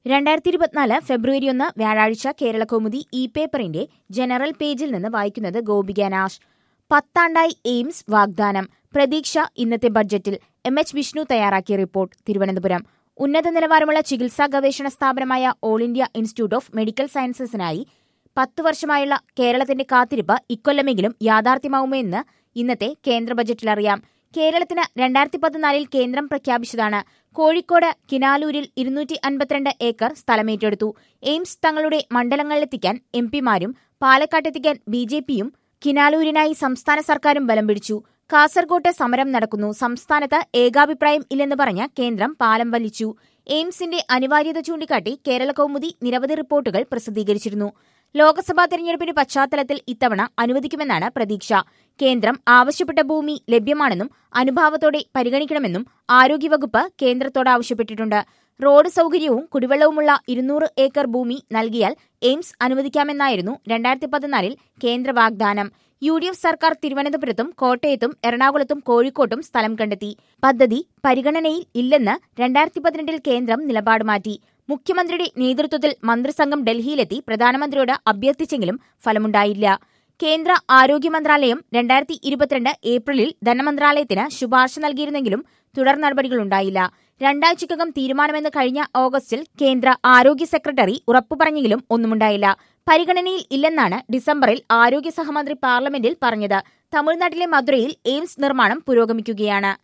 2024 ഫെബ്രുവരി 1 വ്യാഴാഴ്ച കേരളകൗമുദി ഇ പേപ്പറിന്റെ ജനറൽ പേജിൽ നിന്ന് വായിക്കുന്നത് ഗോപിക നാഷ്. 10 ആണ്ടായി എയിംസ് വാഗ്ദാനം. പ്രതീക്ഷ ഇന്നത്തെ ബഡ്ജറ്റിൽ. എം.എച്ച്. വിഷ്ണു തയ്യാറാക്കിയ റിപ്പോർട്ട്. തിരുവനന്തപുരം. ഉന്നത നിലവാരമുള്ള ചികിത്സാ ഗവേഷണ സ്ഥാപനമായ all India institute of medical സയൻസസിനായി 10 വർഷമായുള്ള കേരളത്തിന്റെ കാത്തിരിപ്പ് ഇക്കൊല്ലമെങ്കിലും യാഥാർത്ഥ്യമാവുമെന്ന് ഇന്നത്തെ കേന്ദ്ര ബജറ്റിൽ അറിയാം. കേരളത്തിന് 2014 കേന്ദ്രം പ്രഖ്യാപിച്ചതാണ്. കോഴിക്കോട് കിനാലൂരിൽ 252 ഏക്കർ സ്ഥലമേറ്റെടുത്തു. എയിംസ് തങ്ങളുടെ മണ്ഡലങ്ങളിലെത്തിക്കാൻ എംപിമാരും പാലക്കാട്ടെത്തിക്കാൻ ബിജെപിയും കിനാലൂരിനായി സംസ്ഥാന സർക്കാരും ബലം പിടിച്ചു. കാസർകോട്ട് സമരം നടക്കുന്നു. സംസ്ഥാനത്ത് ഏകാഭിപ്രായം ഇല്ലെന്ന് പറഞ്ഞ കേന്ദ്രം പാലം വലിച്ചു. എയിംസിന്റെ അനിവാര്യത ചൂണ്ടിക്കാട്ടി കേരളകൗമുദി നിരവധി റിപ്പോർട്ടുകൾ പ്രസിദ്ധീകരിച്ചിരുന്നു. ലോക്സഭാ തെരഞ്ഞെടുപ്പിന്റെ പശ്ചാത്തലത്തിൽ ഇത്തവണ അനുവദിക്കുമെന്നാണ് പ്രതീക്ഷ. കേന്ദ്രം ആവശ്യപ്പെട്ട ഭൂമി ലഭ്യമാണെന്നും അനുഭാവത്തോടെ പരിഗണിക്കണമെന്നും ആരോഗ്യവകുപ്പ് കേന്ദ്രത്തോട് ആവശ്യപ്പെട്ടിട്ടുണ്ട്. റോഡ് സൗകര്യവും കുടിവെള്ളവുമുള്ള 200 ഏക്കർ ഭൂമി നൽകിയാൽ എയിംസ് അനുവദിക്കാമെന്നായിരുന്നു 2014 കേന്ദ്ര വാഗ്ദാനം. UDF സർക്കാർ തിരുവനന്തപുരത്തും കോട്ടയത്തും എറണാകുളത്തും കോഴിക്കോട്ടും സ്ഥലം കണ്ടെത്തി. പദ്ധതി പരിഗണനയിൽ ഇല്ലെന്ന് 2018 കേന്ദ്രം നിലപാട് മാറ്റി. മുഖ്യമന്ത്രിയുടെ നേതൃത്വത്തിൽ മന്ത്രിസംഘം ഡൽഹിയിലെത്തി പ്രധാനമന്ത്രിയോട് അഭ്യർത്ഥിച്ചെങ്കിലും ഫലമുണ്ടായില്ല. കേന്ദ്ര ആരോഗ്യ മന്ത്രാലയം 2022 ഏപ്രിലിൽ ധനമന്ത്രാലയത്തിന് ശുപാർശ നൽകിയിരുന്നെങ്കിലും തുടർ നടപടികളുണ്ടായില്ല. 2 ആഴ്ചയ്ക്കകം തീരുമാനമെന്ന് കഴിഞ്ഞ ഓഗസ്റ്റിൽ കേന്ദ്ര ആരോഗ്യ സെക്രട്ടറി ഉറപ്പു പറഞ്ഞെങ്കിലും ഒന്നുമുണ്ടായില്ല. പരിഗണനയിൽ ഇല്ലെന്നാണ് ഡിസംബറിൽ ആരോഗ്യ സഹമന്ത്രി പാർലമെന്റിൽ പറഞ്ഞത്. തമിഴ്നാട്ടിലെ മധുരയിൽ എയിംസ് നിർമ്മാണം പുരോഗമിക്കുകയാണ്.